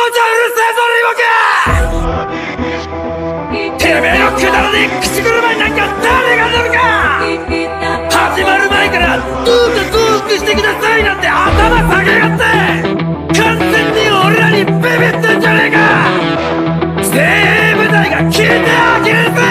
リボケてめえのくだらねえ口車になんか誰が乗るか。始まる前からどうかトークしてくださいなんて頭下げやがって、完全に俺らにビビってんじゃねえか。精鋭部隊が聞いてあげるぜ。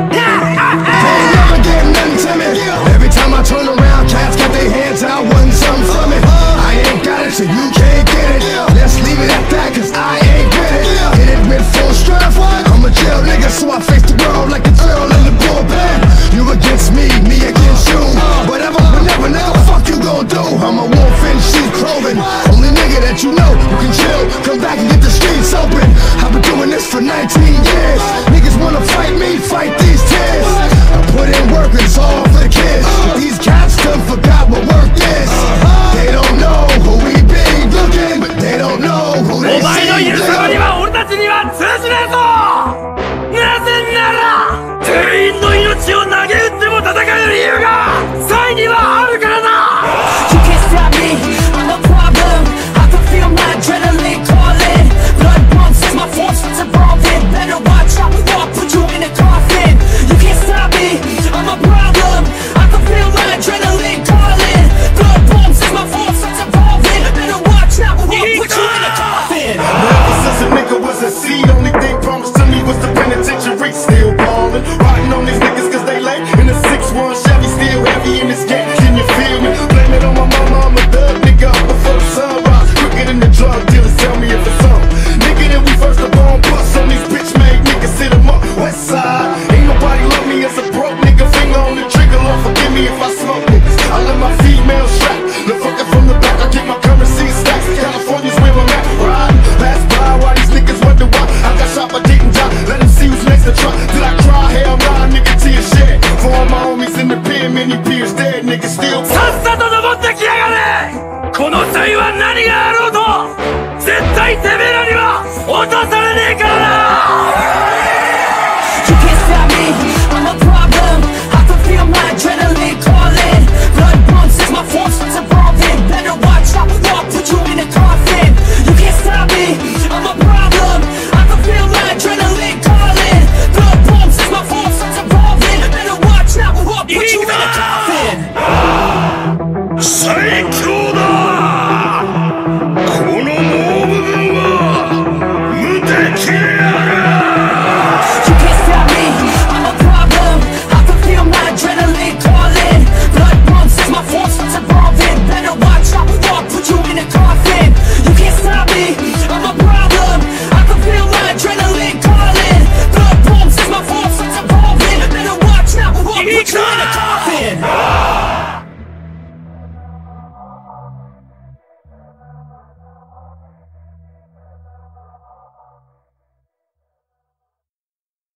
Every time I turn around, cats got their hands out, wanting something from it. I ain't got it, so you can't get it. Let's leave it at that, cause I ain't with it. Hit it with full strength. I'm a jail nigga, so I face the world like a drill in the bullpen. You against me, me against you. Whatever, whenever, nigga, fuck you gon' do? I'm a wolf in sheep clothing. Only nigga that you know who can chill. Come back and get the streets open. I've been doing this for 19 years. Niggas wanna fight me, fight these tears. I put in work and it's all for the kids. These cats done forgot what work is. They don't know who we be looking, but they don't know who they see. お前の許さまには俺たちには通じねえぞ。なぜなら全員の命を投げ打っても戦う理由がサイにはあるからだ。 You can't stop me, I'm a problem. I can feel my adrenaline calling. Blood pumps as my forces evolving. Better watch out, we won't put you in a coffin. You can't stop me, I'm a problem. I can feel my adrenaline calling. Blood pumps as my forces evolving. Better watch out, we won't put you in a coffin. Ever since a nigga was a seed, only thing promised to me was the penitentiary. Still ballin', riding on these niggas cause they late. In the 6-1 Chevy, still heavy in this game. Can you feel me? Blame it on my mama, I'm a thug nigga before the sunrise. Quicker than the drug dealers, tell me if it's on. Nigga, then we first up on bus on these bitch made niggas, sit 'em up, west side. Ain't nobody love me as a broke nigga. Finger on the trigger, Lord forgive me if I smoke niggas. I let my female strap, the fucker from the back, I get my currency stacks. California's where I'm at, riding. Pass by while these niggas wonder why I got shot but didn't die. Let them see who's next to try. Did I cry? Hell nah, nigga, tears shed. For all my homies in the pen, many peers dead, niggas still. さっさと登ってきやがれ。この際は何があろうと絶対てめえ